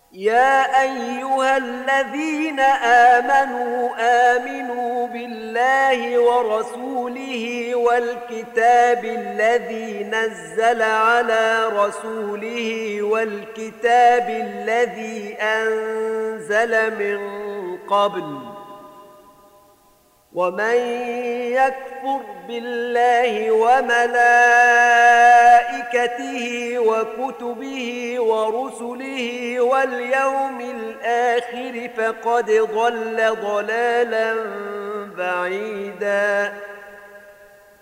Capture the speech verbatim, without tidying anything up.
يا أيها الذين آمنوا آمنوا بالله ورسوله والكتاب الذي نزل على رسوله والكتاب الذي أنزل من قبل، ومن يكفر بالله وملائكته وكتبه ورسله واليوم الآخر فقد ضل ضلالا بعيدا.